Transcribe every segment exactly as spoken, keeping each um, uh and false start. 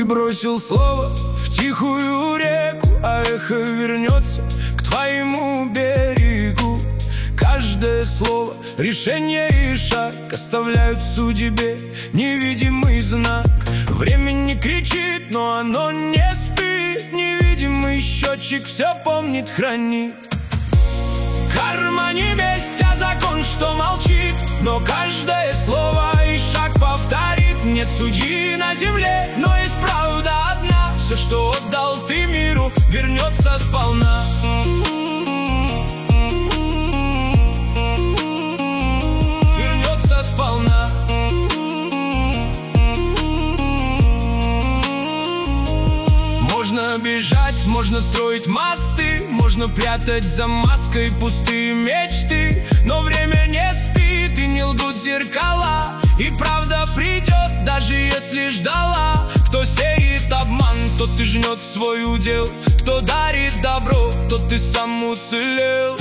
бросил слово в тихую реку, а эхо вернется к твоему берегу. Каждое слово, решение и шаг оставляют судьбе невидимый знак. Время не кричит, но оно не спит. Невидимый счетчик все помнит, хранит. Карма не месть, а закон, что молчит, но каждое слово и шаг повторит. Нет судьи на земле, но есть правда одна. Все, что отдал ты миру, вернется сполна. Вернется сполна. Можно бежать, можно строить мосты, можно прятать за маской пустые мечты. Но время не спит и не лгут зеркала, и правда придет, даже если ждала. Кто сеет обман, тот и жнет свой удел. Кто дарит добро, тот и сам уцелел.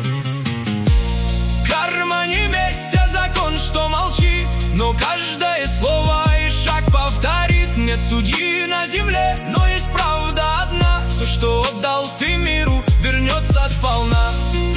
Карма не месть, а закон, что молчит, но каждое слово и шаг повторит. Нет судьи на земле, но есть правда одна. Все, что отдал ты миру, вернется сполна.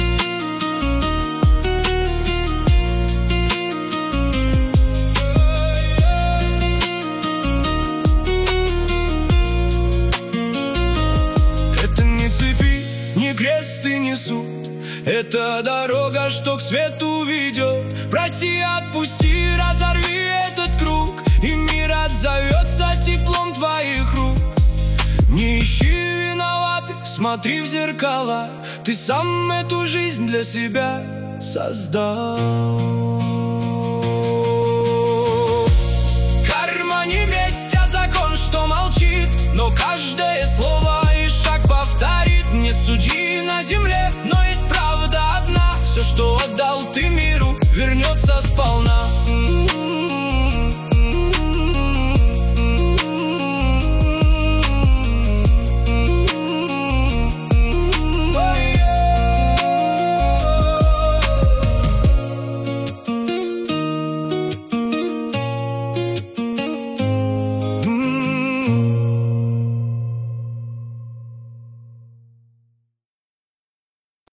Это не цепи, не крест и не суд. Это дорога, что к свету ведет. Прости, отпусти, разорви этот круг, и мир отзовется теплом твоих рук. Не ищи виноватых, смотри в зеркала. Ты сам эту жизнь для себя создал.